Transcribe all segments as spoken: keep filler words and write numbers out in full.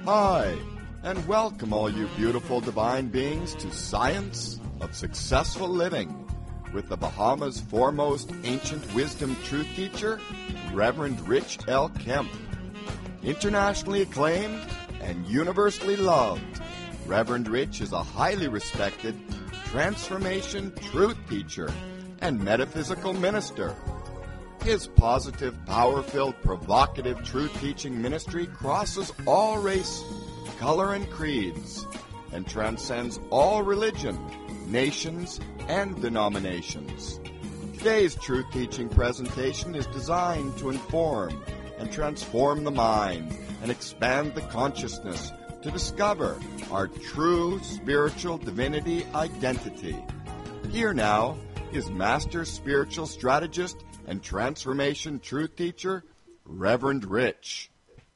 Hi, and welcome all you beautiful divine beings to Science of Successful Living with the Bahamas' foremost ancient wisdom truth teacher, Reverend Rich L. Kemp. Internationally acclaimed and universally loved, Reverend Rich is a highly respected transformation truth teacher and metaphysical minister. His positive, power-filled, provocative truth-teaching ministry crosses all race, color, and creeds, and transcends all religion, nations, and denominations. Today's truth-teaching presentation is designed to inform and transform the mind and expand the consciousness to discover our true spiritual divinity identity. Here now is Master Spiritual Strategist and Transformation Truth Teacher, Reverend Rich.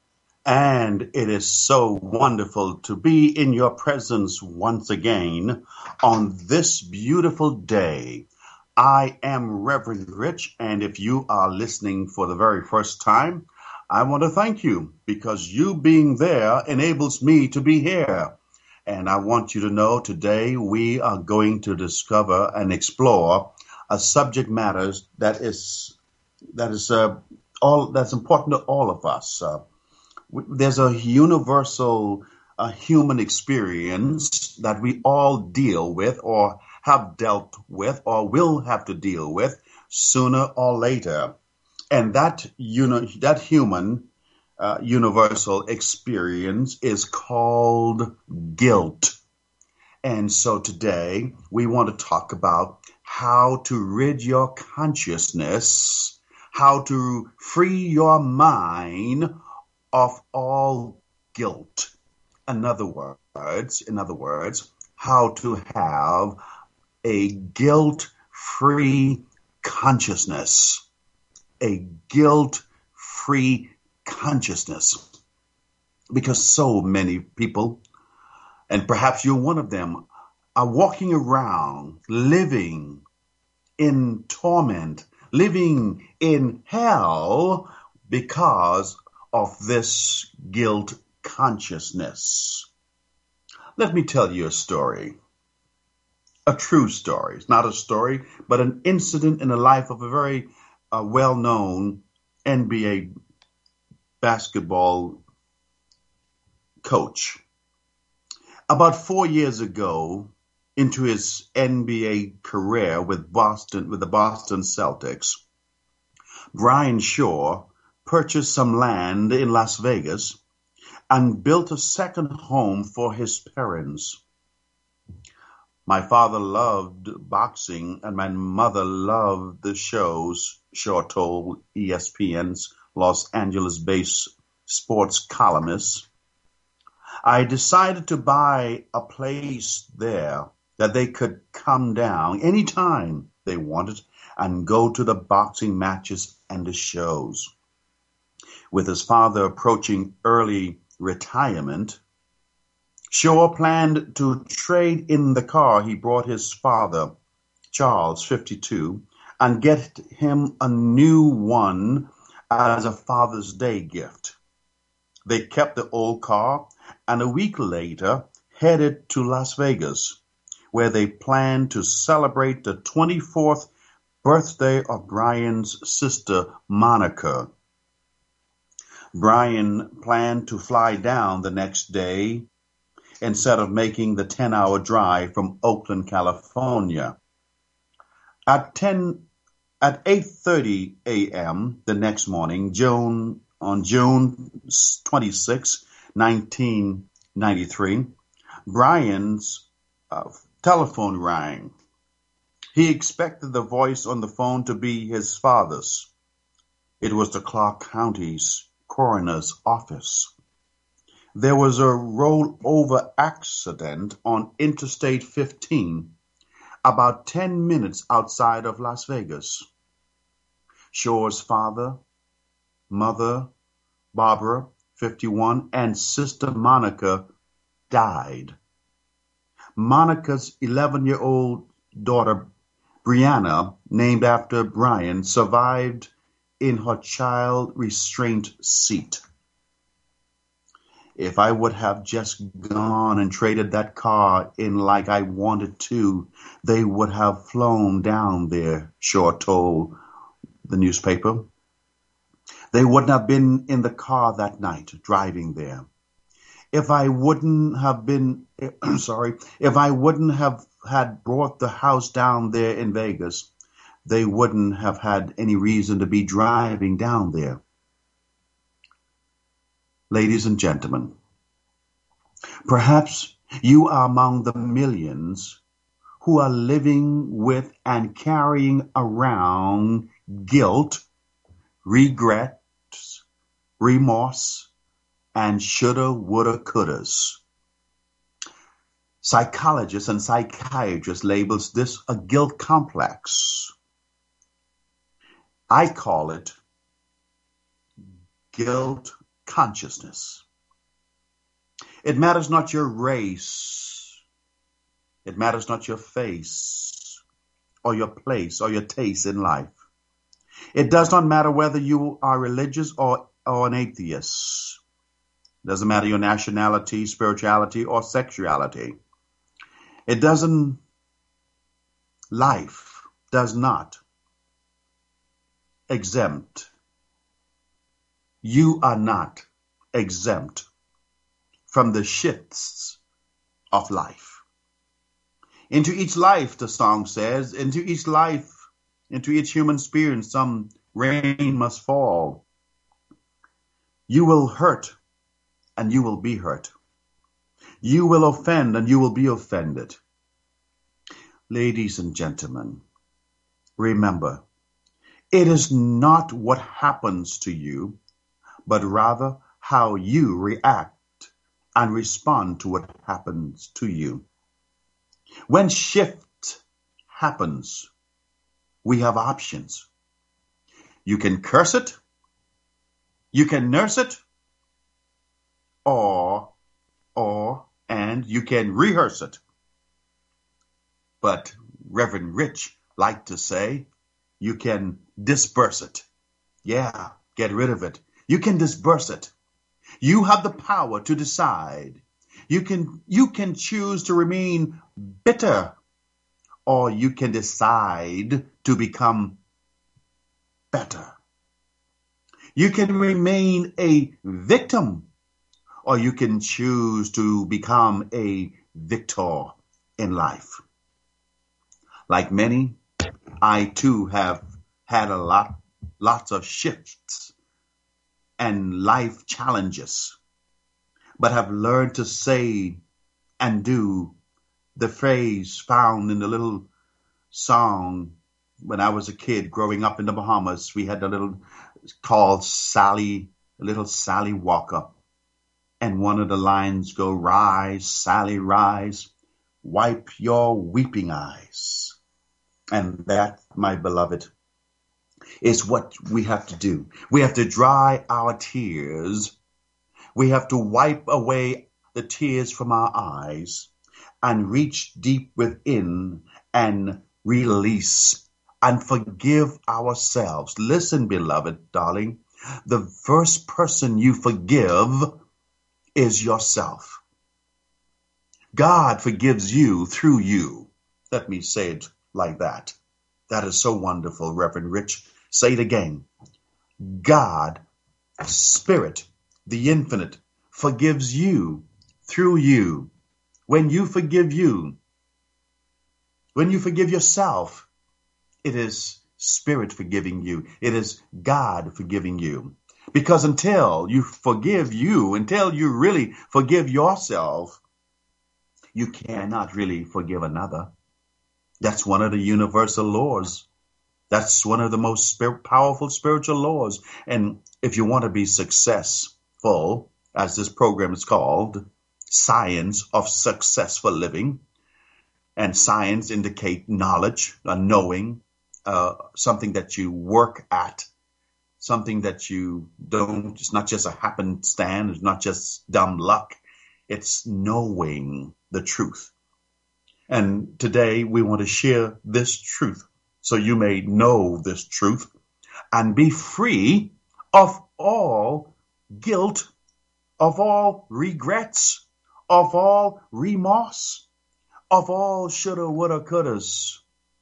And it is so wonderful to be in your presence once again on this beautiful day. I am Reverend Rich, and if you are listening for the very first time, I want to thank you because you being there enables me to be here. And I want you to know today we are going to discover and explore a subject matter that is that is uh, all that's important to all of us. Uh, w- there's a universal uh, human experience that we all deal with, or have dealt with, or will have to deal with sooner or later, and that you know that human uh, universal experience is called guilt. And so today we want to talk about how to rid your consciousness, how to free your mind of all guilt. In other words, in other words, how to have a guilt-free consciousness, a guilt-free consciousness. Because so many people, and perhaps you're one of them, are walking around living in torment, living in hell because of this guilt consciousness. Let me tell you a story, a true story. It's not a story, but an incident in the life of a very uh, well-known N B A basketball coach. About four years ago, into his N B A career with Boston, with the Boston Celtics, Brian Shaw purchased some land in Las Vegas and built a second home for his parents. My father loved boxing and my mother loved the shows Shaw told E S P N's Los Angeles-based sports columnists. I decided to buy a place there that they could come down anytime they wanted and go to the boxing matches and the shows. With his father approaching early retirement, Shaw planned to trade in the car he brought his father, Charles, fifty-two, and get him a new one as a Father's Day gift. They kept the old car and a week later headed to Las Vegas, where they planned to celebrate the twenty-fourth birthday of Brian's sister, Monica. Brian planned to fly down the next day instead of making the ten-hour drive from Oakland, California. At ten, at eight thirty a.m. the next morning, June on June twenty-sixth, nineteen ninety-three, Brian's uh, telephone rang. He expected the voice on the phone to be his father's. It was the Clark County's coroner's office. There was a rollover accident on Interstate fifteen, about ten minutes outside of Las Vegas. Shaw's father, mother, Barbara, fifty-one, and sister Monica died. Monica's eleven-year-old daughter, Brianna, named after Brian, survived in her child restraint seat. If I would have just gone and traded that car in like I wanted to, they would have flown down there, Shaw told the newspaper. They wouldn't have been in the car that night driving there. If I wouldn't have been, sorry, if I wouldn't have had brought the house down there in Vegas, they wouldn't have had any reason to be driving down there. Ladies and gentlemen, perhaps you are among the millions who are living with and carrying around guilt, regrets, remorse, and shoulda, woulda, couldas. Psychologists and psychiatrists labels this a guilt complex. I call it guilt consciousness. It matters not your race. It matters not your face or your place or your taste in life. It does not matter whether you are religious or, or an atheist. It doesn't matter your nationality, spirituality, or sexuality. It doesn't, life does not exempt. You are not exempt from the shifts of life. Into each life, the song says, into each life, into each human spirit, some rain must fall. You will hurt and you will be hurt. You will offend and you will be offended. Ladies and gentlemen, remember, it is not what happens to you, but rather how you react and respond to what happens to you. When shift happens, we have options. You can curse it, you can nurse it, or, or, and you can rehearse it. But Reverend Rich liked to say, you can disperse it. Yeah, get rid of it. You can disperse it. You have the power to decide. You can, you can choose to remain bitter, or you can decide to become better. You can remain a victim, or you can choose to become a victor in life. Like many, I too have had a lot, lots of shifts and life challenges, but have learned to say and do the phrase found in the little song when I was a kid growing up in the Bahamas. We had a little called Sally, little Sally Walker. And one of the lines go, rise, Sally, rise, wipe your weeping eyes. And that, my beloved, is what we have to do. We have to dry our tears. We have to wipe away the tears from our eyes and reach deep within and release and forgive ourselves. Listen, beloved, darling, the first person you forgive is yourself. God forgives you through you. Let me say it like that. That is so wonderful, Reverend Rich. Say it again. God, Spirit, the infinite, forgives you through you. When you forgive you, when you forgive yourself, it is Spirit forgiving you. It is God forgiving you. Because until you forgive you, until you really forgive yourself, you cannot really forgive another. That's one of the universal laws. That's one of the most spirit, powerful spiritual laws. And if you want to be successful, as this program is called, Science of Successful Living, and science indicate knowledge, a knowing, uh, something that you work at, something that you don't, it's not just a happenstance, it's not just dumb luck, it's knowing the truth. And today we want to share this truth so you may know this truth and be free of all guilt of all regrets, of all remorse, of all shoulda, woulda, couldas.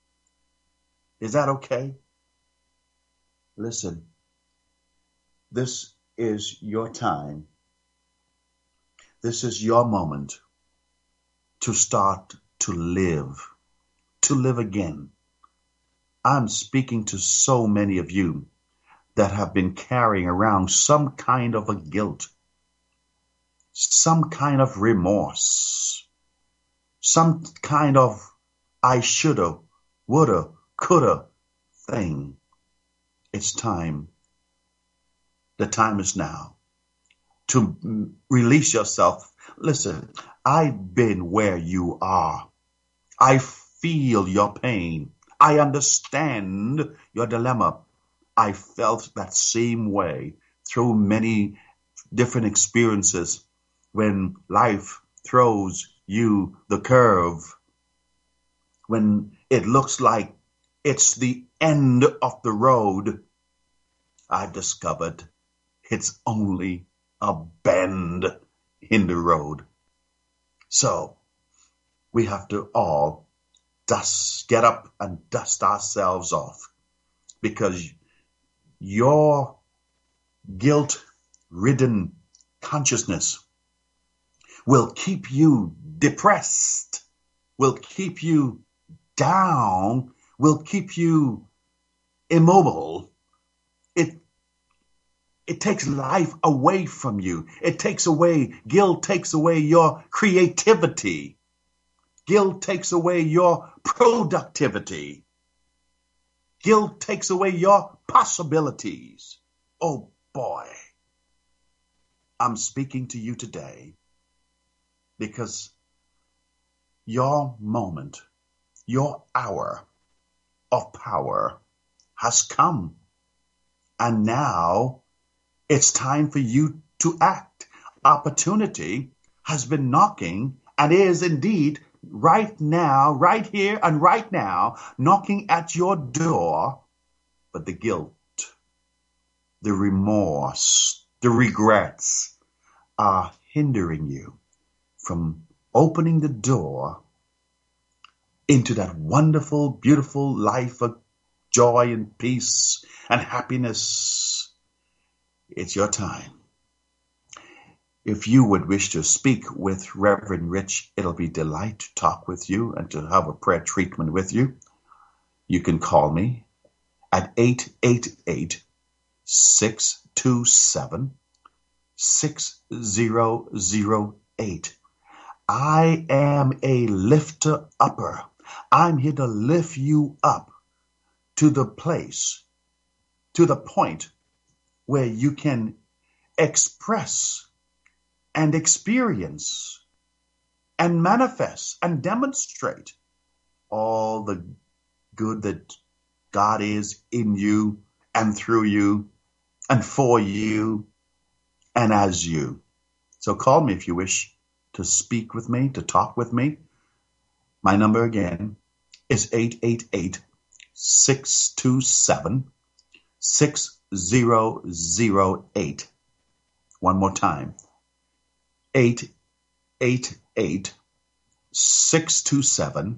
Is that okay? Listen, this is your time. This is your moment to start to live, to live again. I'm speaking to so many of you that have been carrying around some kind of a guilt, some kind of remorse, some kind of I shoulda, woulda, coulda thing. It's time. The time is now to release yourself. Listen, I've been where you are. I feel your pain. I understand your dilemma. I felt that same way through many different experiences when life throws you the curve, when it looks like it's the end of the road. I've discovered it's only a bend in the road. So we have to all dust, get up and dust ourselves off, because your guilt-ridden consciousness will keep you depressed, will keep you down, will keep you immobile. It it takes life away from you. It takes away, guilt takes away your creativity. Guilt takes away your productivity. Guilt takes away your possibilities. Oh boy, I'm speaking to you today because your moment, your hour of power has come. And now it's time for you to act. Opportunity has been knocking and is indeed right now, right here and right now, knocking at your door. But the guilt, the remorse, the regrets are hindering you from opening the door into that wonderful, beautiful life of joy and peace and happiness. It's your time. If you would wish to speak with Reverend Rich, it'll be a delight to talk with you and to have a prayer treatment with you. You can call me at eight eight eight, six two seven, six zero zero eight. I am a lifter upper. I'm here to lift you up to the place, to the point where you can express and experience and manifest and demonstrate all the good that God is in you and through you and for you and as you. So call me if you wish to speak with me, to talk with me. My number again is eight eight eight, six two seven, six zero zero eight. One more time. eight eight eight, six two seven,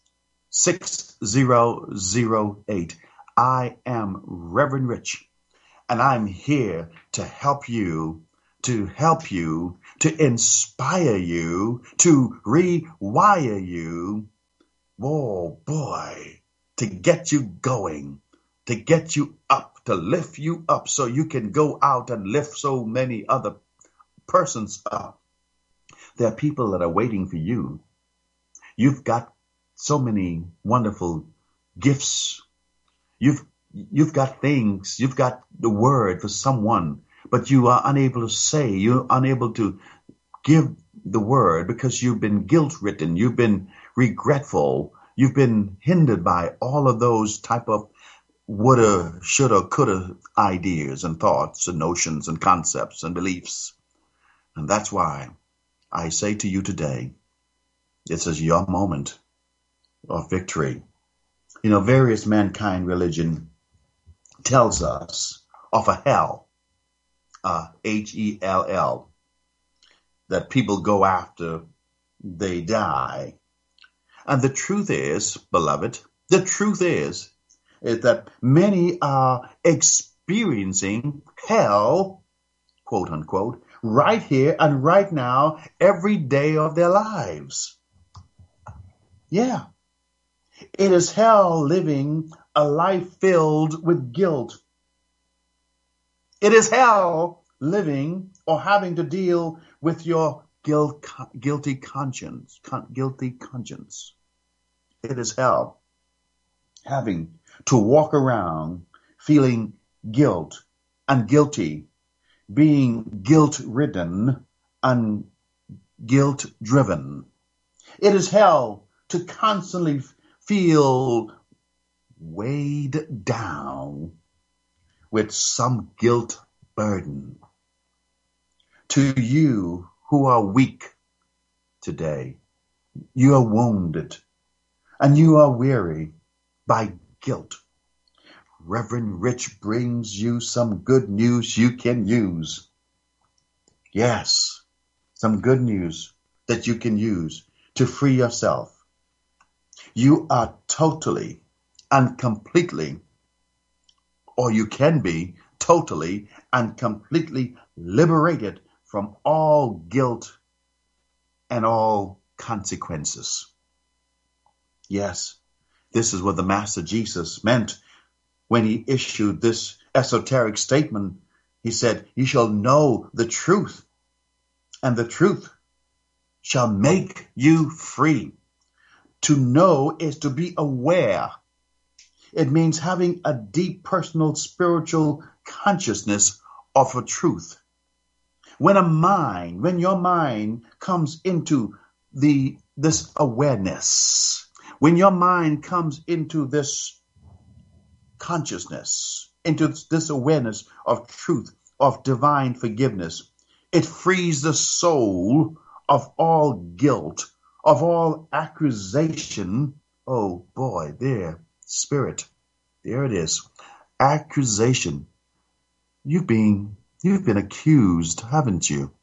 six zero zero eight. I am Reverend Rich, and I'm here to help you, to help you, to inspire you, to rewire you. Oh boy, to get you going, to get you up, to lift you up so you can go out and lift so many other persons up. There are people that are waiting for you. You've got so many wonderful gifts. You've you've got things. You've got the word for someone, but you are unable to say. You're unable to give the word because you've been guilt-ridden. You've been regretful. You've been hindered by all of those type of woulda, shoulda, coulda ideas and thoughts and notions and concepts and beliefs. And that's why I say to you today, this is your moment of victory. You know, various mankind religion tells us of a hell, uh, H E L L. that people go after they die. And the truth is, beloved, the truth is, is that many are experiencing hell, quote unquote, right here and right now, every day of their lives. Yeah. It is hell living a life filled with guilt. It is hell living or having to deal with your guilt, guilty conscience, con, guilty conscience. It is hell having to walk around feeling guilt and guilty, being guilt-ridden and guilt-driven. It is hell to constantly feel weighed down with some guilt burden. To you who are weak today, you are wounded and you are weary by guilt. Reverend Rich brings you some good news you can use. Yes, some good news that you can use to free yourself. You are totally and completely, or you can be totally and completely liberated from all guilt and all consequences. Yes, this is what the Master Jesus meant when he issued this esoteric statement. He said, "You shall know the truth, and the truth shall make you free." To know is to be aware. It means having a deep personal spiritual consciousness of a truth. When a mind, when your mind comes into the this awareness, when your mind comes into this consciousness, into this awareness of truth, of divine forgiveness, it frees the soul of all guilt, of all accusation. Oh boy, there, spirit, there it is. Accusation. You've been, you've been accused, haven't you?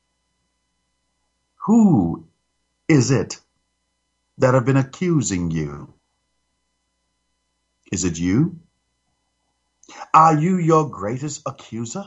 Who is it that have been accusing you? Is it you? Are you your greatest accuser?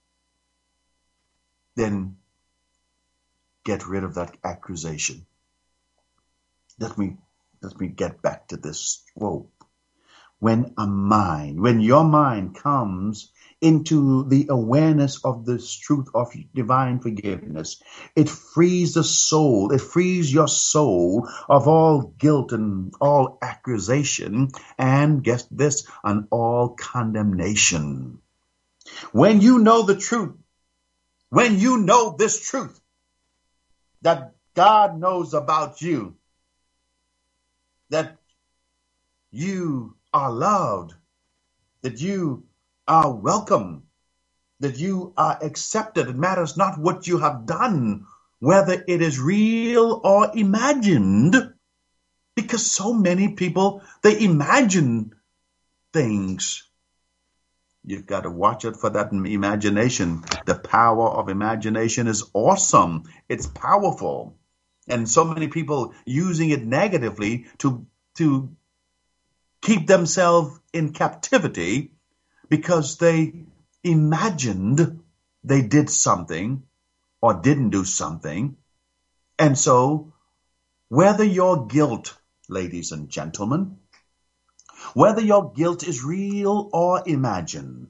Then get rid of that accusation. Let me, let me get back to this. Whoa. When a mind, when your mind comes into the awareness of this truth of divine forgiveness, it frees the soul, it frees your soul of all guilt and all accusation, and guess this, and all condemnation. When you know the truth, when you know this truth, that God knows about you, that you are loved, that you are welcome, that you are accepted. It matters not what you have done, whether it is real or imagined, because so many people, they imagine things. You've got to watch it for that imagination. The power of imagination is awesome. It's powerful. And so many people using it negatively to, to keep themselves in captivity because they imagined they did something or didn't do something. And so whether your guilt, ladies and gentlemen, whether your guilt is real or imagined,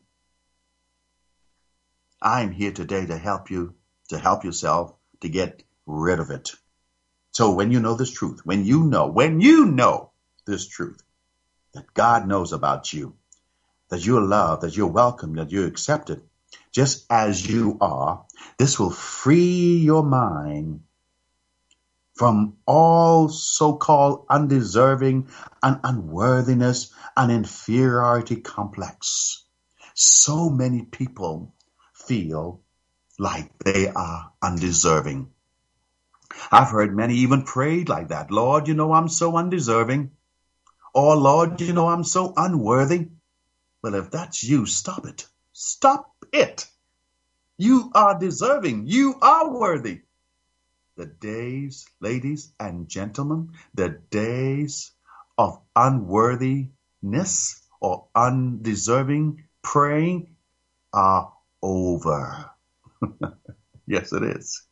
I'm here today to help you, to help yourself to get rid of it. So when you know this truth, when you know, when you know this truth, that God knows about you, that you're loved, that you're welcome, that you're accepted, just as you are, this will free your mind from all so-called undeserving and unworthiness and inferiority complex. So many people feel like they are undeserving. I've heard many even prayed like that. Lord, you know I'm so undeserving. Or Lord, you know I'm so unworthy. Well, if that's you, stop it. Stop it. You are deserving. You are worthy. the days, ladies and gentlemen, the days of unworthiness or undeserving praying are over. Yes, it is.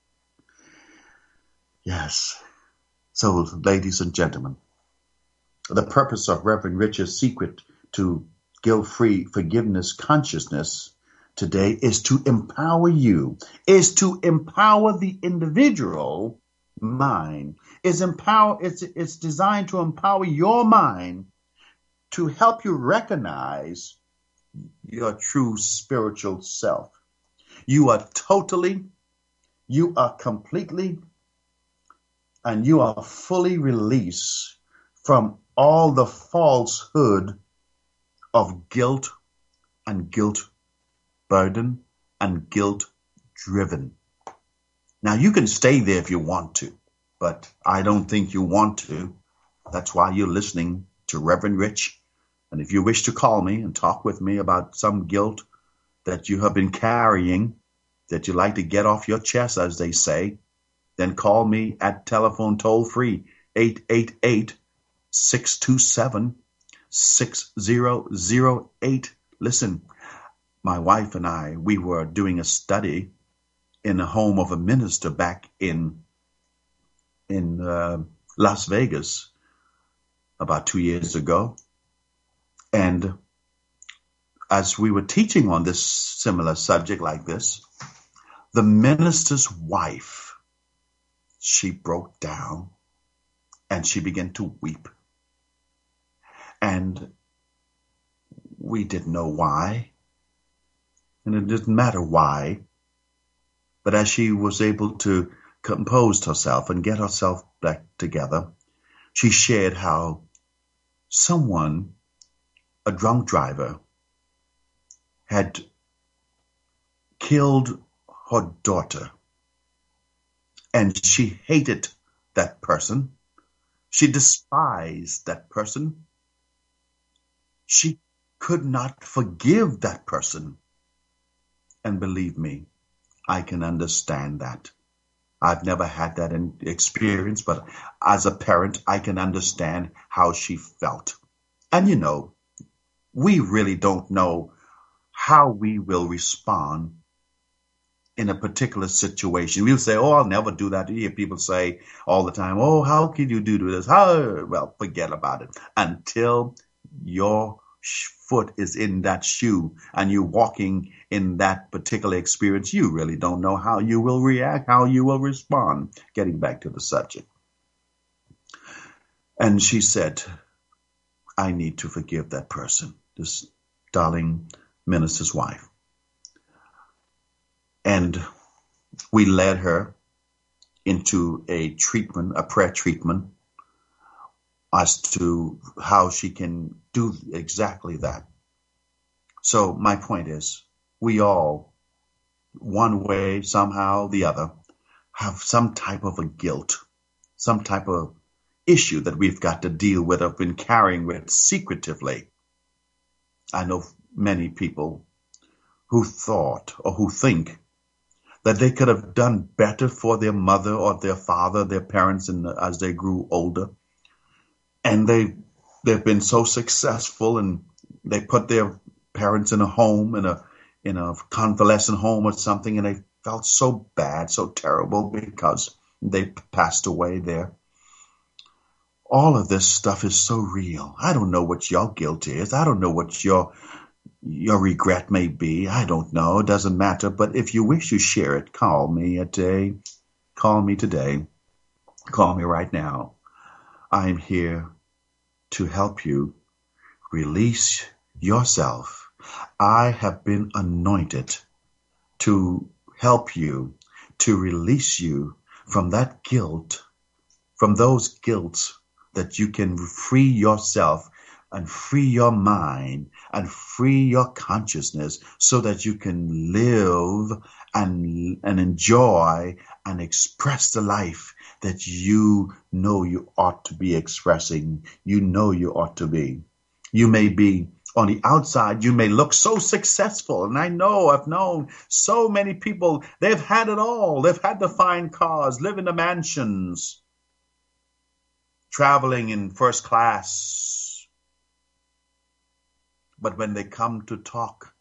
Yes. So, ladies and gentlemen, the purpose of Reverend Rich's Secret to Guilt-Free Forgiveness Consciousness today is to empower you, is to empower the individual mind. It's empower. It's it's designed to empower your mind to help you recognize your true spiritual self. You are totally, you are completely, and you are fully released from all the falsehood of guilt and guilt burden and guilt driven. Now, you can stay there if you want to, but I don't think you want to. That's why you're listening to Reverend Rich. And if you wish to call me and talk with me about some guilt that you have been carrying, that you like to get off your chest, as they say, then call me at telephone toll free eight eight eight, six two seven, six zero zero eight. Listen, my wife and I, we were doing a study in the home of a minister back in in uh, Las Vegas about two years ago. And as we were teaching on this similar subject like this, the minister's wife, she broke down and she began to weep. And we didn't know why. And it didn't matter why. But as she was able to compose herself and get herself back together, she shared how someone, a drunk driver, had killed her daughter. And she hated that person. She despised that person. She could not forgive that person. And believe me, I can understand that. I've never had that in experience, but as a parent, I can understand how she felt. And you know, we really don't know how we will respond in a particular situation. We'll say, oh, I'll never do that. You hear people say all the time, oh, how can you do this? How? Well, forget about it. Until your foot is in that shoe and you're walking in that particular experience, you really don't know how you will react, how you will respond. Getting back to the subject. And she said, I need to forgive that person, this darling minister's wife. And we led her into a treatment, a prayer treatment, as to how she can do exactly that. So my point is, we all, one way, somehow, the other, have some type of a guilt, some type of issue that we've got to deal with, have been carrying with secretively. I know many people who thought or who think that they could have done better for their mother or their father, their parents, in the, as they grew older. And they, they've been so successful, and they put their parents in a home, in a, in a convalescent home or something, and they felt so bad, so terrible because they passed away there. All of this stuff is so real. I don't know what your guilt is. I don't know what your your regret may be. I don't know. It doesn't matter. But if you wish to share it, call me a day. Call me today. Call me right now. I'm here to help you release yourself. I have been anointed to help you, to release you from that guilt, from those guilts, that you can free yourself and free your mind and free your consciousness so that you can live and, and enjoy and express the life that you know you ought to be expressing, you know you ought to be. You may be On the outside, you may look so successful. And I know I've known so many people, they've had it all. They've had the fine cars, live in the mansions, traveling in first class. But when they come to talk,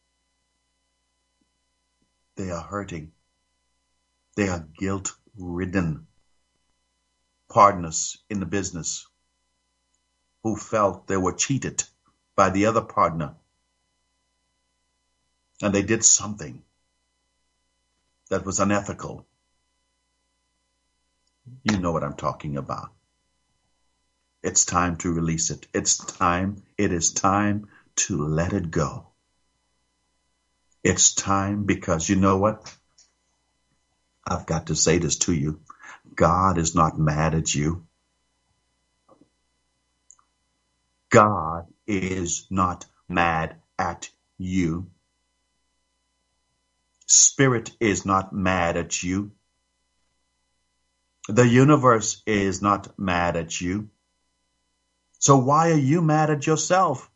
they are hurting. They are guilt-ridden partners in the business who felt they were cheated by the other partner. And they did something that was unethical. You know what I'm talking about. It's time to release it. It's time. It is time to let it go. It's time because you know what? I've got to say this to you. God is not mad at you. God is not mad at you. Spirit is not mad at you. The universe is not mad at you. So why are you mad at yourself?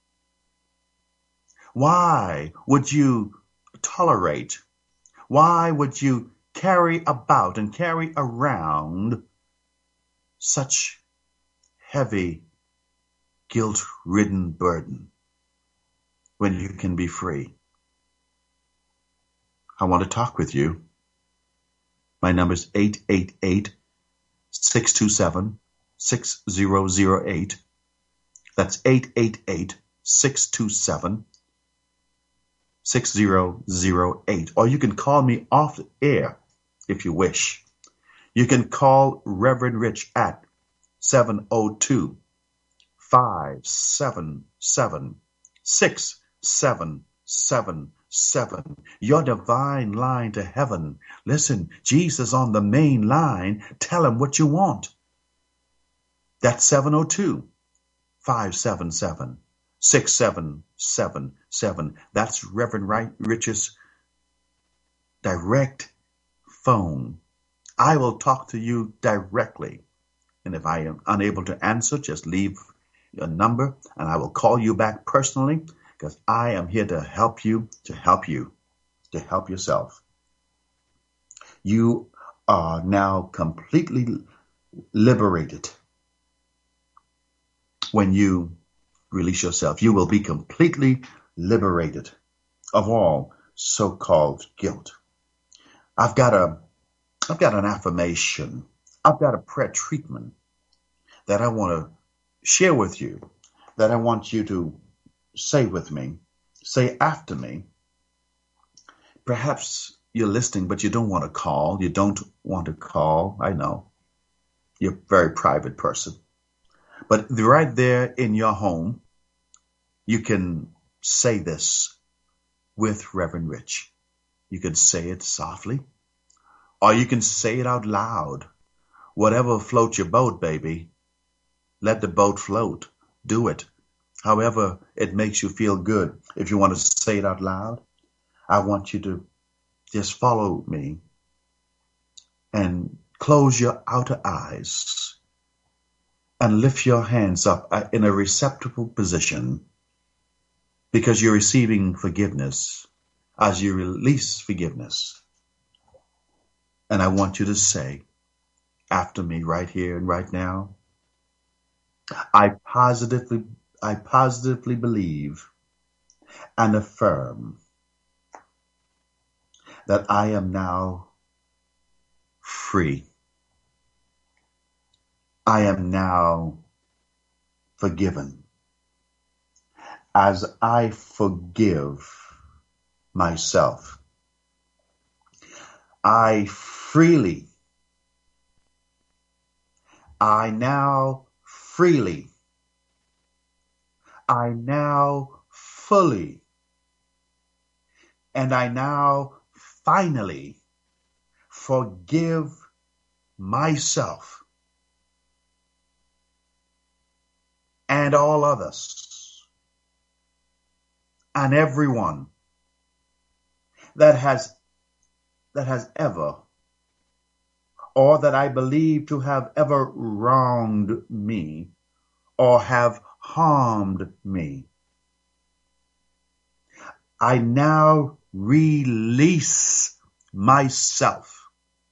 Why would you tolerate? Why would you carry about and carry around such heavy, guilt-ridden burden when you can be free? I want to talk with you. My number is eight eight eight, six two seven, six zero zero eight. That's eight eight eight, six two seven, six zero zero eight. Or you can call me off the air if you wish. You can call Reverend Rich at seven oh two, five seven seven, six seven seven seven. Your divine line to heaven. Listen, Jesus on the main line. Tell him what you want. That's seven oh two, five seven seven, six seven seven seven. That's Reverend Wright Rich's direct phone. I will talk to you directly. And if I am unable to answer, just leave your number and I will call you back personally, because I am here to help you, to help you, to help yourself. You are now completely liberated. When you release yourself, you will be completely liberated of all so-called guilt. I've got a, I've got an affirmation. I've got a prayer treatment that I want to share with you, that I want you to say with me, say after me. Perhaps you're listening, but you don't want to call. You don't want to call. I know. You're a very private person. But right there in your home, you can say this with Reverend Rich. You can say it softly, or you can say it out loud. Whatever floats your boat, baby. Let the boat float. Do it. However it makes you feel good. If you want to say it out loud, I want you to just follow me and close your outer eyes and lift your hands up in a receptive position, because you're receiving forgiveness as you release forgiveness. And I want you to say after me right here and right now, I positively, I positively believe and affirm that I am now free. I am now forgiven. As I forgive myself, I freely, I now freely, I now fully, and I now finally forgive myself and all others and everyone that has that has ever, or that I believe to have ever wronged me or have harmed me. I now release myself.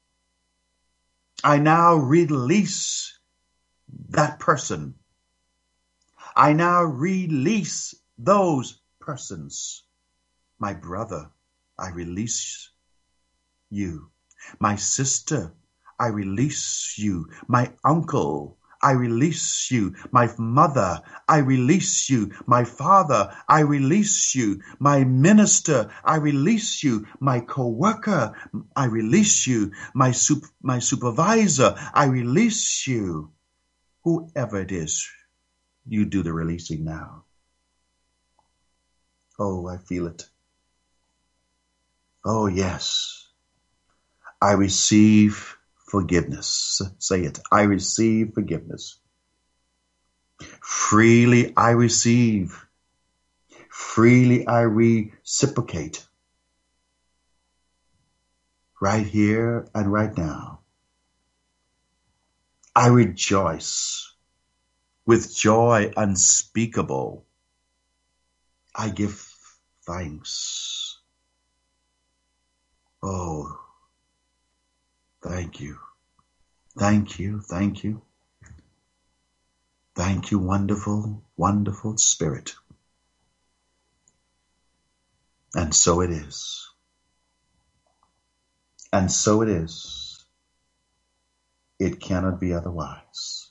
I now release that person. I now release those persons. My brother, I release you. My sister, I release you. My uncle, I release you. My mother, I release you. My father, I release you. My minister, I release you. My co-worker, I release you. My sup- my supervisor, I release you. Whoever it is, you do the releasing now. Oh, I feel it. Oh, yes. I receive forgiveness. Say it. I receive forgiveness. Freely I receive. Freely I reciprocate. Right here and right now. I rejoice with joy unspeakable. I give thanks. Oh, thank you. Thank you. Thank you. Thank you, wonderful, wonderful Spirit. And so it is. And so it is. It cannot be otherwise.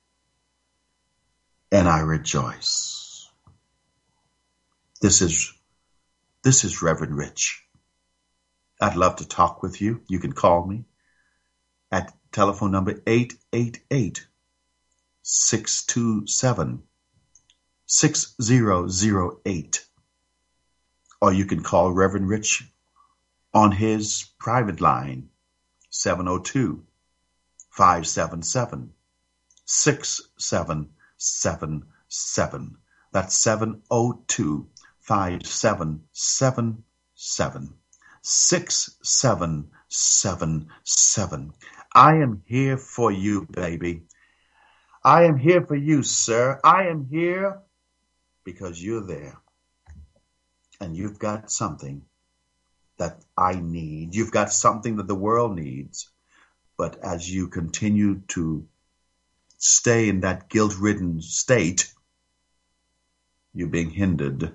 And I rejoice. This is, this is Reverend Rich. I'd love to talk with you. You can call me at telephone number eight eight eight, six two seven, six zero zero eight. Or you can call Reverend Rich on his private line, seven oh two, five seven seven, six seven seven seven. That's seven oh two, five seven seven seven. Six, seven, seven, seven. I am here for you, baby. I am here for you, sir. I am here because you're there. And you've got something that I need. You've got something that the world needs. But as you continue to stay in that guilt-ridden state, you're being hindered.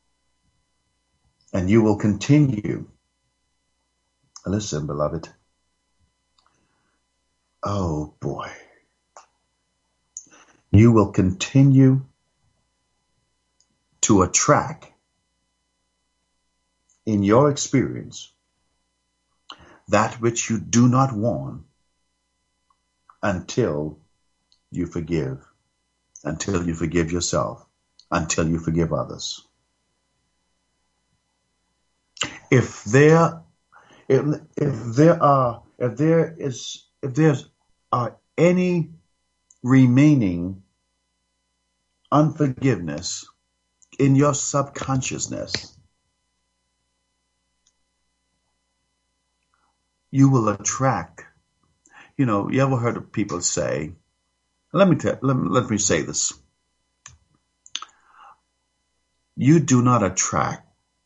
And you will continue. Listen, beloved. Oh, boy. You will continue to attract, in your experience, that which you do not want until you forgive, until you forgive yourself, until you forgive others. If there If, if there are, if there is, if there's uh, any remaining unforgiveness in your subconsciousness, you will attract. You know, you ever heard of people say? Let me tell. Let me, let me say this. You do not attract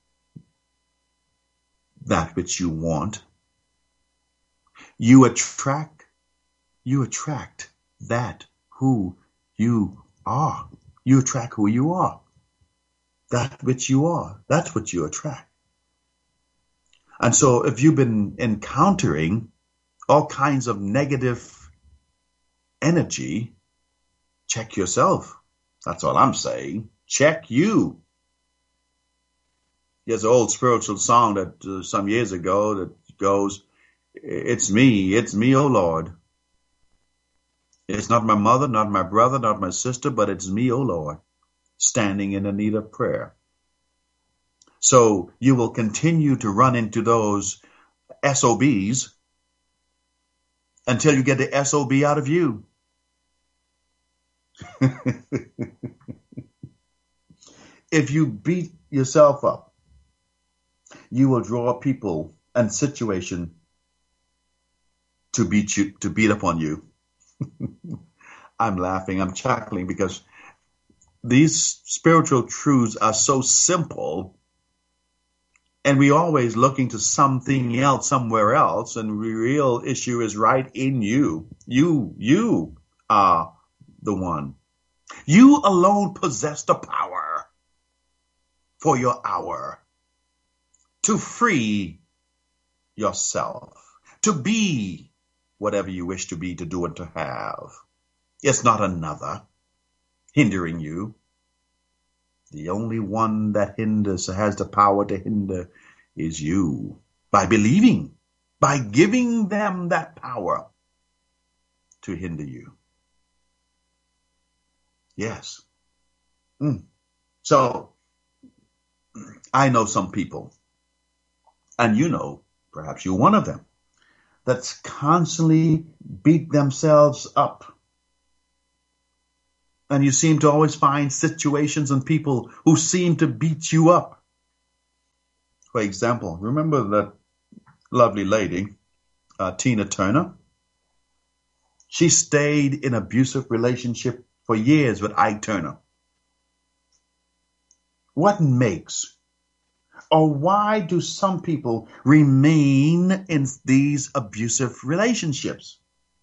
that which you want. You attract, you attract that who you are. You attract who you are. That which you are, that's what you attract. And so if you've been encountering all kinds of negative energy, check yourself. That's all I'm saying. Check you. There's an old spiritual song that uh, some years ago that goes, it's me, it's me, oh Lord. It's not my mother, not my brother, not my sister, but it's me, oh Lord, standing in the need of prayer. So you will continue to run into those S O Bs until you get the S O B out of you. If you beat yourself up, you will draw people and situation to beat you, to beat up on you. I'm laughing, I'm chuckling because these spiritual truths are so simple, And we always looking to something else, somewhere else. And the real issue is right in you. You, you are the one. You alone possess the power for your hour to free yourself, to be whatever you wish to be, to do, and to have. It's not another hindering you. The only one that hinders, has the power to hinder, is you. By believing, by giving them that power to hinder you. Yes. Mm. So, I know some people, and you know, perhaps you're one of them, that's constantly beat themselves up. And you seem to always find situations and people who seem to beat you up. For example, remember that lovely lady, uh, Tina Turner? She stayed in an abusive relationship for years with Ike Turner. What makes, or why do some people remain in these abusive relationships?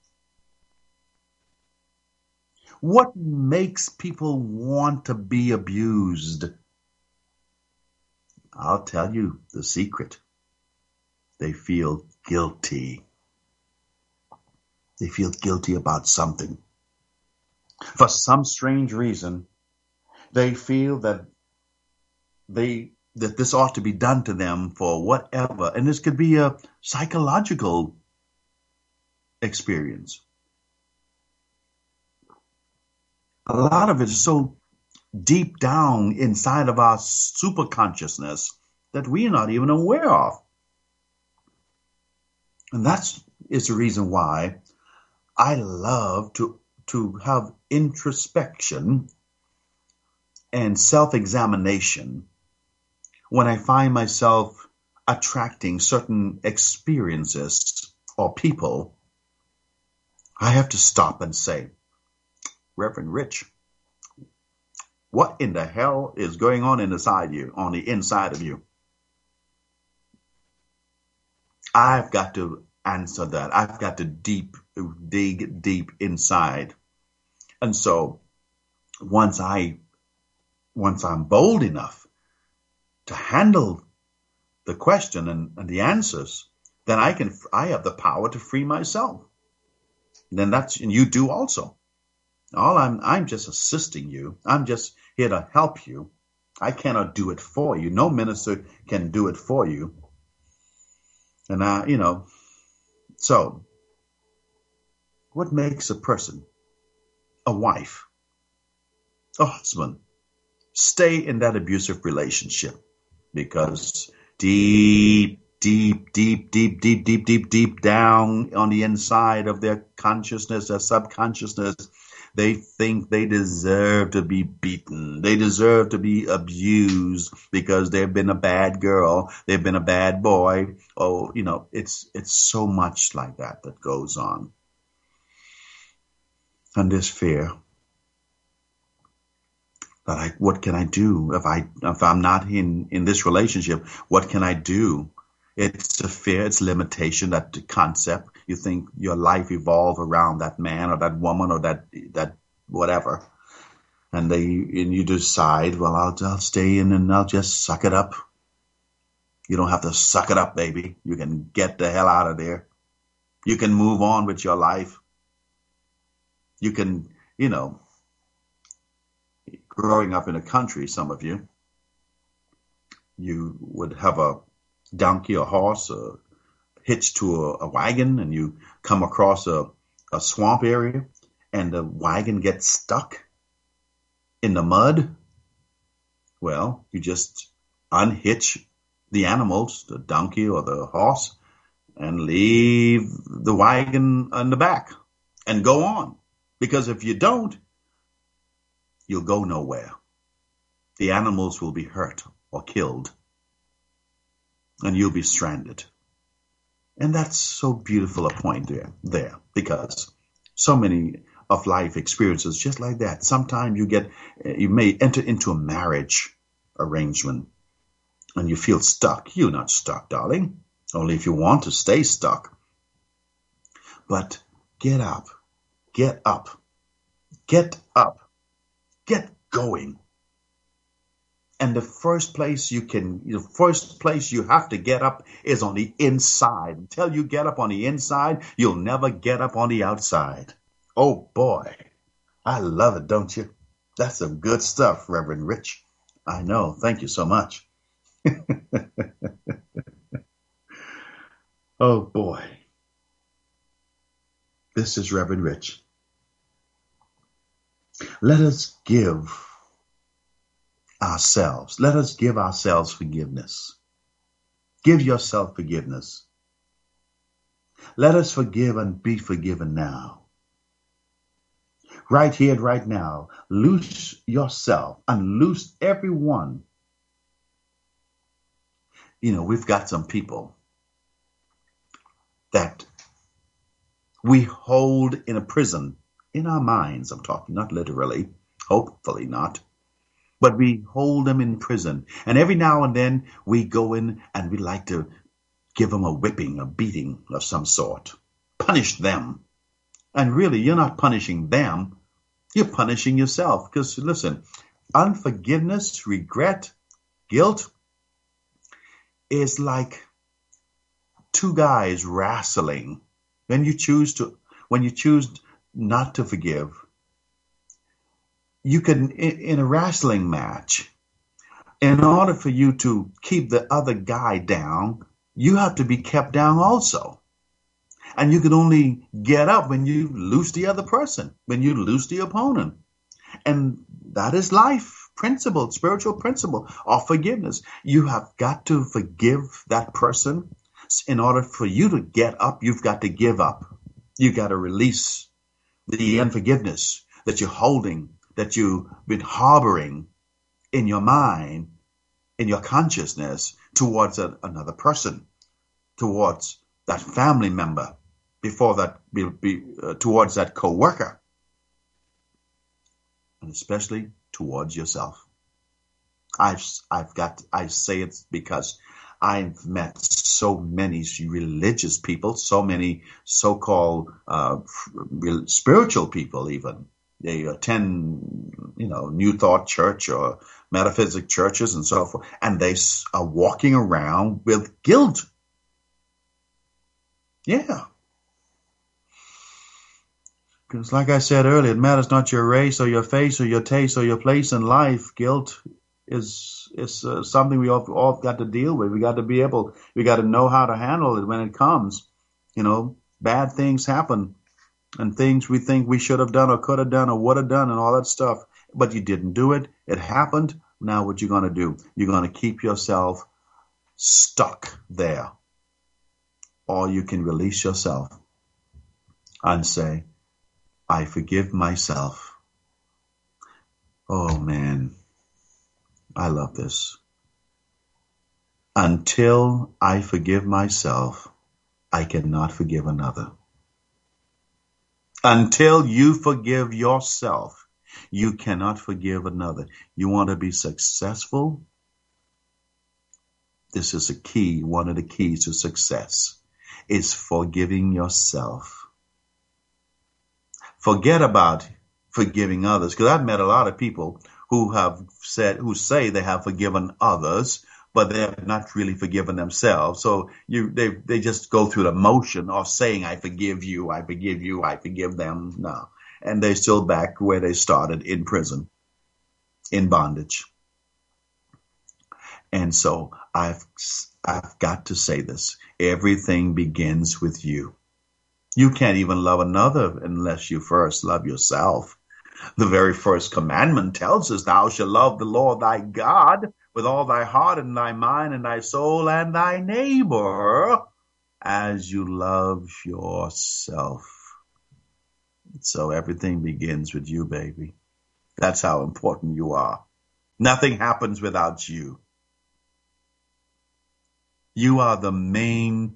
What makes people want to be abused? I'll tell you the secret. They feel guilty. They feel guilty about something. For some strange reason, they feel that they that this ought to be done to them for whatever. And this could be a psychological experience. A lot of it is so deep down inside of our superconsciousness that we are not even aware of. And that's is the reason why I love to, to have introspection and self-examination when I find myself attracting certain experiences or people. I have to stop and say, Reverend Rich, what in the hell is going on inside you, on the inside of you? I've got to answer that. I've got to deep, dig deep inside. And so once I, once I'm bold enough to handle the question and, and the answers, then I can, I have the power to free myself. And then that's, and you do also. All I'm, I'm just assisting you. I'm just here to help you. I cannot do it for you. No minister can do it for you. And I, you know, so what makes a person, a wife, a husband, stay in that abusive relationship? Because deep, deep, deep, deep, deep, deep, deep, deep down on the inside of their consciousness, their subconsciousness, they think they deserve to be beaten. They deserve to be abused because they've been a bad girl. They've been a bad boy. Oh, you know, it's it's so much like that that goes on. And this fear that I, what can I do if I if I'm not in in this relationship? What can I do? It's a fear, it's limitation, that concept. You think your life evolve around that man or that woman or that that whatever. And they and you decide, well, I'll, I'll stay in and I'll just suck it up. You don't have to suck it up, baby. You can get the hell out of there. You can move on with your life. You can, you know, growing up in a country, some of you, you would have a donkey or horse or hitched to a, a wagon, and you come across a, a swamp area and the wagon gets stuck in the mud. Well, you just unhitch the animals, the donkey or the horse, and leave the wagon in the back and go on. Because if you don't, you'll go nowhere. The animals will be hurt or killed, and you'll be stranded. And that's so beautiful a point there, there, because so many of life experiences just like that. Sometimes you get, you may enter into a marriage arrangement, and you feel stuck. You're not stuck, darling. Only if you want to stay stuck. But get up, get up, get up, get going. And the first place you can, the first place you have to get up is on the inside. Until you get up on the inside, you'll never get up on the outside. Oh boy, I love it, don't you? That's some good stuff, Reverend Rich. I know. Thank you so much. Oh boy. This is Reverend Rich. Let us give ourselves, let us give ourselves forgiveness. Give yourself forgiveness. Let us forgive and be forgiven now. Right here and right now, loose yourself and loose everyone. You know, we've got some people that we hold in a prison in our minds. I'm talking not literally, hopefully not, but we hold them in prison. And every now and then we go in and we like to give them a whipping, a beating of some sort, punish them. And really, you're not punishing them. You're punishing yourself. Because listen, unforgiveness, regret, guilt is like two guys wrestling. When you choose to, when you choose not to forgive, you can, in, in a wrestling match, in order for you to keep the other guy down, you have to be kept down also. And you can only get up when you lose the other person, when you lose the opponent. And that is life principle, spiritual principle of forgiveness. You have got to forgive that person. In order for you to get up, you've got to give up. You've got to release the unforgiveness that you're holding, that you've been harboring in your mind, in your consciousness towards a, another person, towards that family member, before that, be, be, uh, towards that co-worker, and especially towards yourself. I've, I've got, I say it because I've met so many religious people, so many so-called uh, spiritual people even. They attend, you know, New Thought Church or metaphysic churches and so forth, and they are walking around with guilt. Yeah. Because like I said earlier, it matters not your race or your face or your taste or your place in life. Guilt is is uh, something we all, all got to deal with. We got to be able, we got to know how to handle it when it comes. You know, bad things happen and things we think we should have done or could have done or would have done and all that stuff. But you didn't do it. It happened. Now what you going to do? You're going to keep yourself stuck there. Or you can release yourself and say, I forgive myself. Oh, man. I love this. Until I forgive myself, I cannot forgive another. Until you forgive yourself, you cannot forgive another. You want to be successful? This is a key, one of the keys to success, is forgiving yourself. Forget about forgiving others, because I've met a lot of people who have said, who say they have forgiven others, but they have not really forgiven themselves. So you, they, they just go through the motion of saying, I forgive you, I forgive you, I forgive them. No. And they're still back where they started, in prison, in bondage. And so I've, I've got to say this. Everything begins with you. You can't even love another unless you first love yourself. The very first commandment tells us, thou shalt love the Lord thy God with all thy heart and thy mind and thy soul, and thy neighbor as you love yourself. So everything begins with you, baby. That's how important you are. Nothing happens without you. You are the main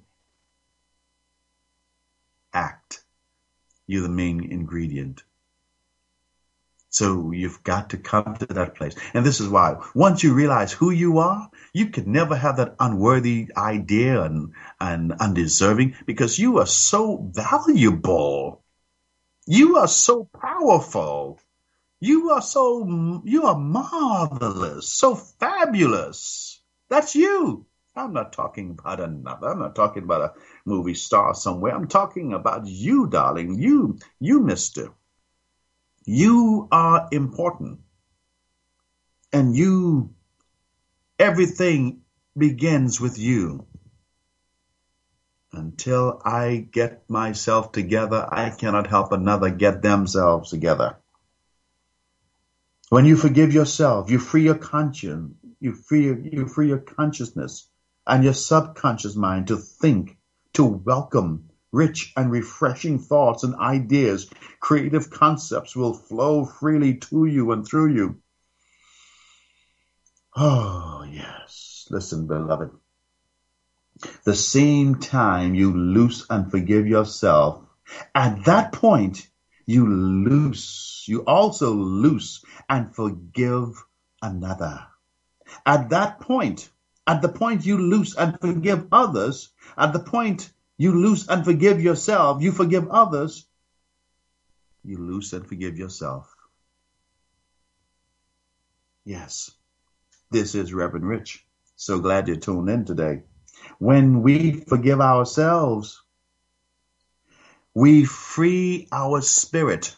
act. You're the main ingredient. So you've got to come to that place. And this is why, once you realize who you are, you could never have that unworthy idea and, and undeserving, because you are so valuable. You are so powerful. You are so, you are marvelous, so fabulous. That's you. I'm not talking about another. I'm not talking about a movie star somewhere. I'm talking about you, darling. You, you, mister. You are important. And you, everything begins with you. Until I get myself together, I cannot help another get themselves together. When you forgive yourself, you free your conscience, you free, you free your consciousness and your subconscious mind to think, to welcome rich and refreshing thoughts and ideas. Creative concepts will flow freely to you and through you. Oh, yes. Listen, beloved. The same time you loose and forgive yourself, at that point, you loose, you also loose and forgive another. At that point, at the point you loose and forgive others, at the point you loose and forgive yourself, you forgive others, you loose and forgive yourself. Yes, this is Reverend Rich. So glad you tuned in today. When we forgive ourselves, we free our spirit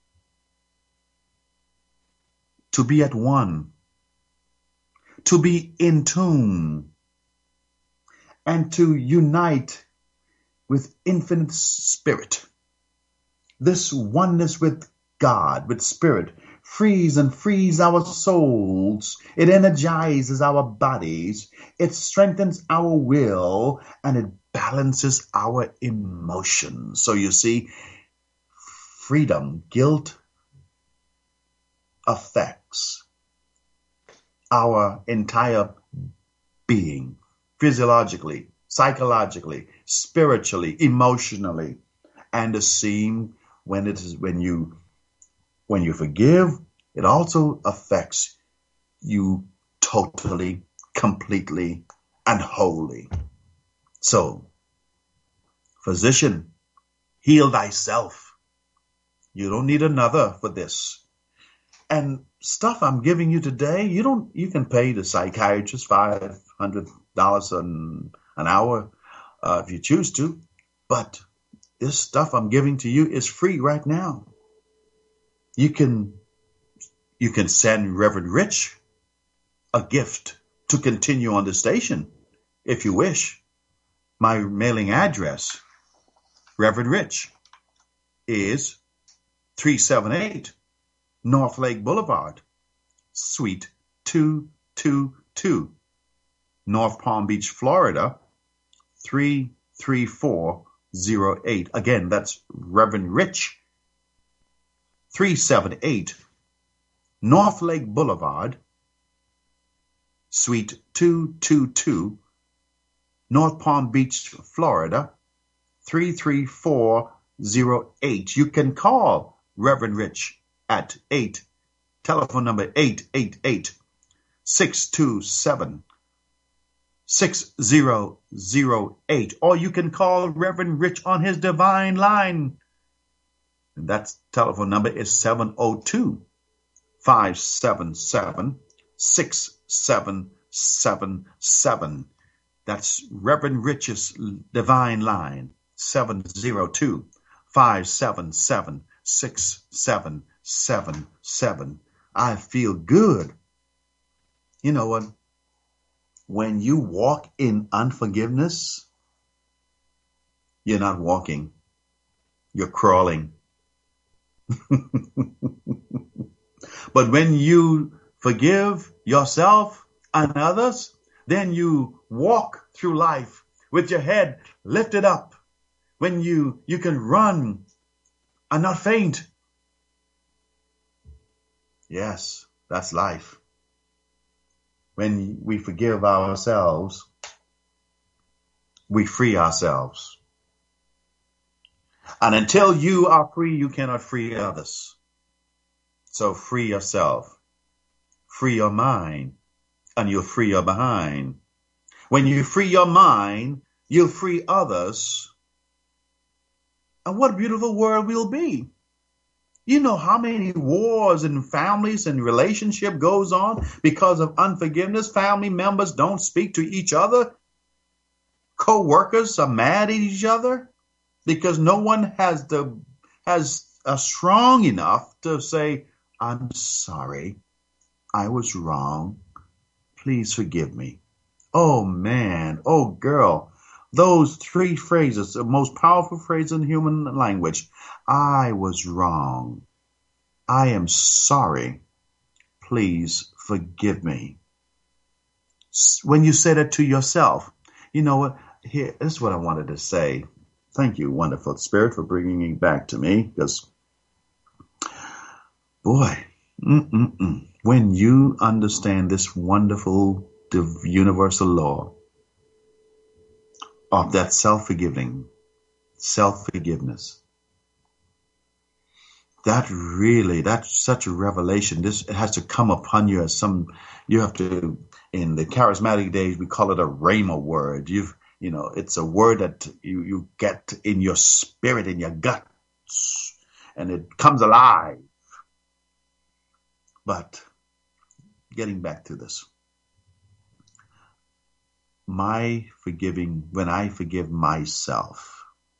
to be at one, to be in tune, and to unite with infinite spirit. This oneness with God, with spirit, frees and frees our souls. It energizes our bodies. It strengthens our will, and it balances our emotions. So you see, freedom, guilt affects our entire being, physiologically, psychologically, spiritually, emotionally. And the same when it is when you when you forgive, it also affects you totally, completely, and wholly. So, physician, heal thyself. You don't need another for this. And stuff I'm giving you today, you don't. You can pay the psychiatrist five hundred dollars an an hour uh, if you choose to, but this stuff I'm giving to you is free right now. You can you can send Reverend Rich a gift to continue on the station if you wish. My mailing address, Reverend Rich, is three seventy-eight North Lake Boulevard, Suite two two two, North Palm Beach, Florida, three three four zero eight. Again, that's Reverend Rich, three seventy-eight North Lake Boulevard, Suite two two two, North Palm Beach, Florida, three three four zero eight. You can call Reverend Rich at eight, telephone number eight eight eight, six two seven, six zero zero eight. Or you can call Reverend Rich on his divine line. And that telephone number is seven oh two, five seven seven, six seven seven seven. That's Reverend Rich's divine line, seven oh two, five seven seven, six seven seven seven. I feel good. You know what? When you walk in unforgiveness, you're not walking. You're crawling. But when you forgive yourself and others, then you walk through life with your head lifted up. When you, you can run and not faint. Yes, that's life. When we forgive ourselves, we free ourselves. And until you are free, you cannot free others. So free yourself, free your mind, and you'll free your behind. When you free your mind, you'll free others. And what a beautiful world we'll be. You know how many wars in families and relationship goes on because of unforgiveness? Family members don't speak to each other. Co-workers are mad at each other because no one has the has a strong enough to say, I'm sorry, I was wrong. Please forgive me. Oh man, oh girl, those three phrases, the most powerful phrase in human language. I was wrong. I am sorry. Please forgive me. When you say that to yourself, you know what? Here, this is what I wanted to say. Thank you, wonderful Spirit, for bringing me back to me. Because, boy, mm-mm-mm. When you understand this wonderful universal law of that self-forgiving, self-forgiveness, that really, that's such a revelation. This it has to come upon you as some, you have to, in the charismatic days, we call it a rhema word. You've, you know, it's a word that you, you get in your spirit, in your guts, and it comes alive. But getting back to this, my forgiving, when I forgive myself,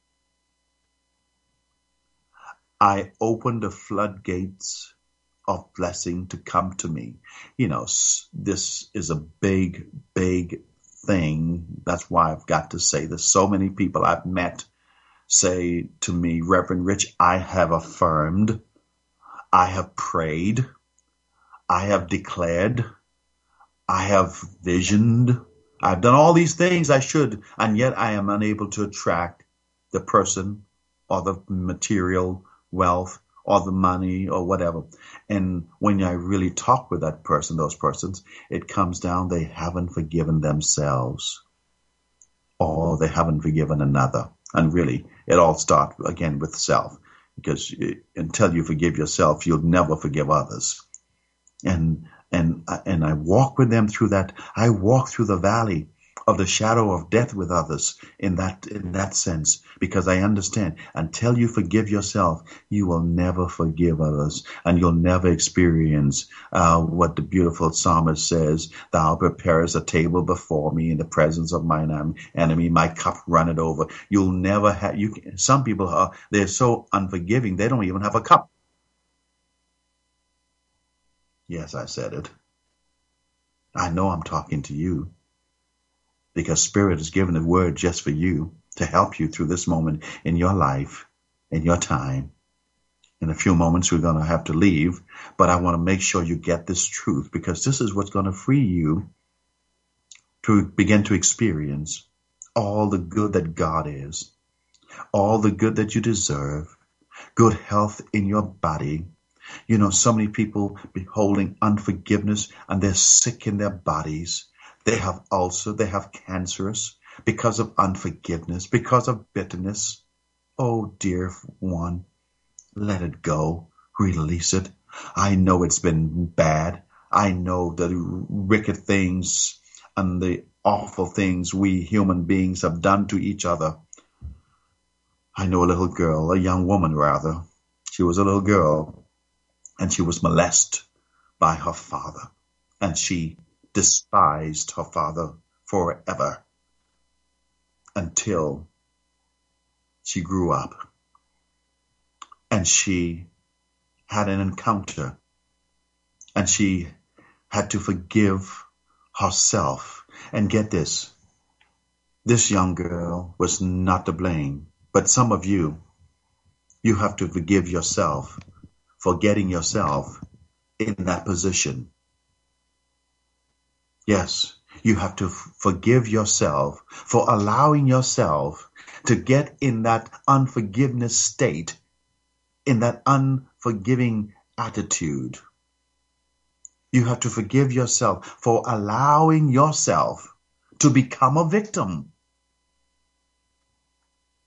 I open the floodgates of blessing to come to me. You know, this is a big, big thing. That's why I've got to say this. So many people I've met say to me, Reverend Rich, I have affirmed, I have prayed, I have declared, I have visioned, I've done all these things I should, and yet I am unable to attract the person or the material wealth or the money or whatever. And when I really talk with that person, those persons, it comes down they haven't forgiven themselves or they haven't forgiven another. And really, it all starts again with self, because until you forgive yourself, you'll never forgive others. And and and I walk with them through that. I walk through the valley of the shadow of death with others in that in that sense, because I understand until you forgive yourself, you will never forgive others, and you'll never experience uh, what the beautiful psalmist says: "Thou preparest a table before me in the presence of mine enemy; my cup runneth over." You'll never have. You some people are they're so unforgiving they don't even have a cup. Yes, I said it. I know I'm talking to you, because Spirit has given a word just for you to help you through this moment in your life, in your time. In a few moments, we're going to have to leave, but I want to make sure you get this truth, because this is what's going to free you to begin to experience all the good that God is, all the good that you deserve, good health in your body. You know, so many people beholding unforgiveness and they're sick in their bodies. They have ulcer, they have cancerous because of unforgiveness, because of bitterness. Oh, dear one, let it go. Release it. I know it's been bad. I know the wicked things and the awful things we human beings have done to each other. I know a little girl, a young woman rather. She was a little girl. And she was molested by her father, and she despised her father forever until she grew up and she had an encounter, and she had to forgive herself. And get this, this young girl was not to blame, but some of you, you have to forgive yourself for getting yourself in that position. Yes, you have to f- forgive yourself for allowing yourself to get in that unforgiveness state, in that unforgiving attitude. You have to forgive yourself for allowing yourself to become a victim.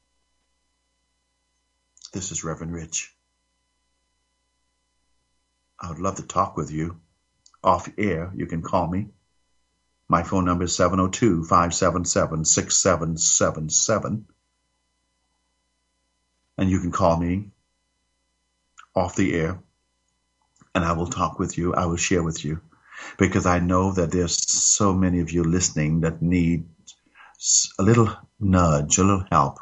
This is Reverend Rich. I would love to talk with you. Off air, you can call me. My phone number is seven oh two, five seven seven, six seven seven seven. And you can call me off the air, and I will talk with you. I will share with you, because I know that there's so many of you listening that need a little nudge, a little help.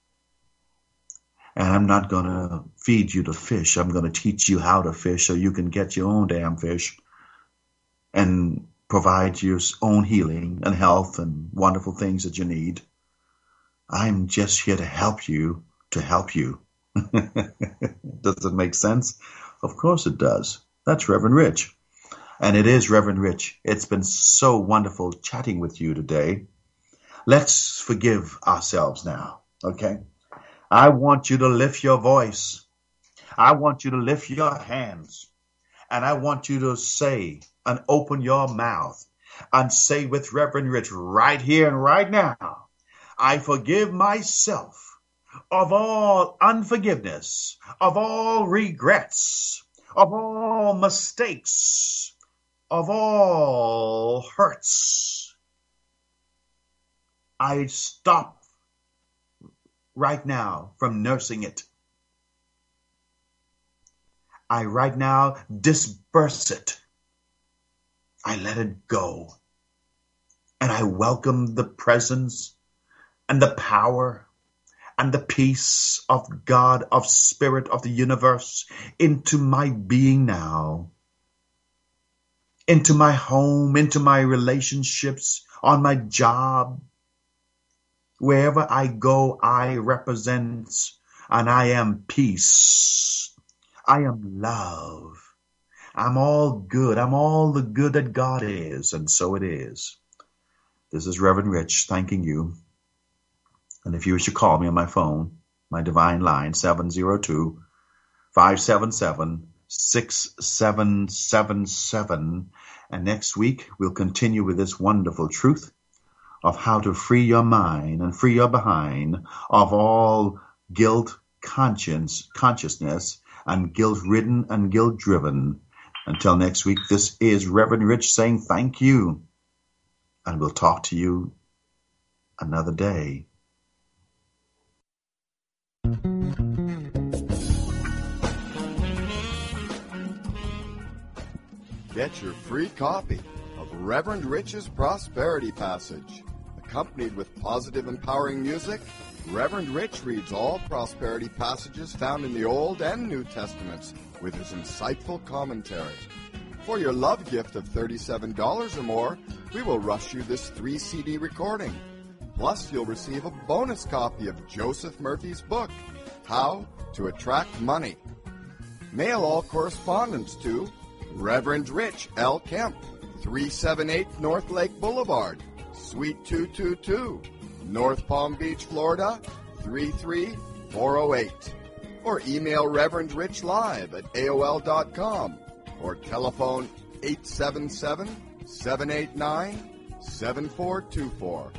And I'm not going to feed you the fish. I'm going to teach you how to fish so you can get your own damn fish and provide your own healing and health and wonderful things that you need. I'm just here to help you, to help you. Does it make sense? Of course it does. That's Reverend Rich. And it is Reverend Rich. It's been so wonderful chatting with you today. Let's forgive ourselves now, okay? I want you to lift your voice. I want you to lift your hands. And I want you to say and open your mouth and say with Reverend Rich right here and right now, I forgive myself of all unforgiveness, of all regrets, of all mistakes, of all hurts. I stop right now from nursing it. I right now disperse it. I let it go. And I welcome the presence and the power and the peace of God, of Spirit of the universe into my being now, into my home, into my relationships, on my job. Wherever I go, I represent, and I am peace. I am love. I'm all good. I'm all the good that God is, and so it is. This is Reverend Rich thanking you. And if you wish to call me on my phone, my divine line, seven oh two, five seven seven, six seven seven seven. And next week, we'll continue with this wonderful truth of how to free your mind and free your behind of all guilt conscience, consciousness and guilt-ridden and guilt-driven. Until next week, this is Reverend Rich saying thank you. And we'll talk to you another day. Get your free copy of Reverend Rich's Prosperity Passage. Accompanied with positive, empowering music, Reverend Rich reads all prosperity passages found in the Old and New Testaments with his insightful commentary. For your love gift of thirty-seven dollars or more, we will rush you this three C D recording. Plus, you'll receive a bonus copy of Joseph Murphy's book, How to Attract Money. Mail all correspondence to Reverend Rich L. Kemp, three seventy-eight North Lake Boulevard, Suite two twenty-two, North Palm Beach, Florida, three three four oh eight. Or email Reverend Rich Live at A O L dot com or telephone eight seven seven, seven eight nine, seven four two four.